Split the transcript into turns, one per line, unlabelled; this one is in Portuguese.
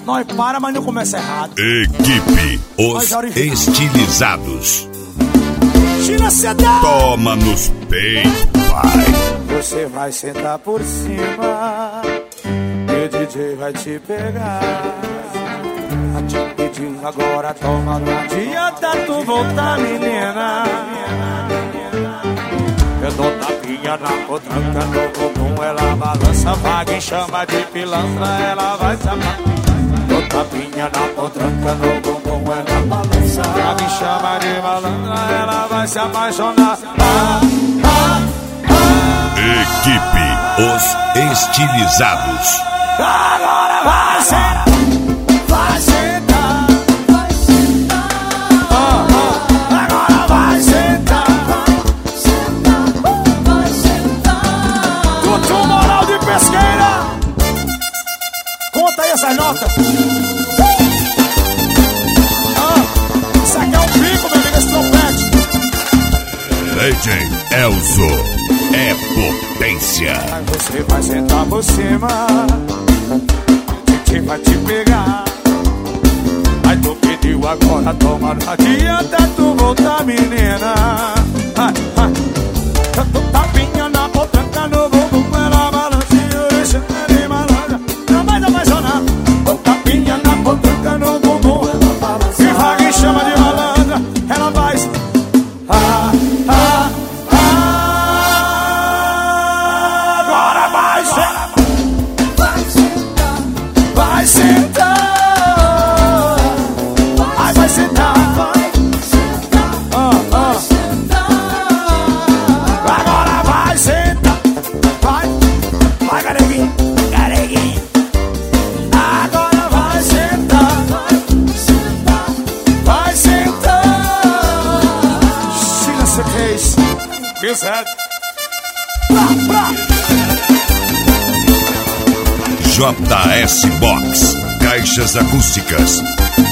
Nós para, mas não começa errado.
Equipe Os Estilizados.
Tira CD.
Toma nos peitos, vai.
Você vai sentar por cima e o DJ vai te pegar. A te pedir agora, toma, não adianta tu voltar, menina. Eu dou tapinha na potranca, no bumbum ela balança, vaga em chama de pilantra, ela vai chamar. Dou tapinha na potranca, no bumbum ela balança, vaga em chama de malandra, ela vai se apaixonar.
Equipe Os Estilizados.
Agora vai sentar, vai sentar, vai sentar. Agora vai sentar, vai sentar, vai sentar. Tutu Moral de Pesqueira. Conta aí essas notas. Isso aqui é um pico, meu amigo, esse trompete.
DJ Elzo. É potência.
Aí você vai sentar por cima, quem vai te pegar. Aí tu pediu agora, toma, não adianta tu voltar, menina. Eu tô tapinha na potranca, no bumbum, ela balanceia, deixa de malandra, não vai apaixonar. Tô tapinha na potranca, no bumbum, ela balanceia, e vaga em chama de malandra, ela vai. Vai sentar, vai sentar, vai sentar, vai sentar. Agora vai sentar, vai careguinho, careguinho. Agora vai sentar, vai sentar, vai sentar. Tira essa case, pesado.
JS Box, caixas acústicas,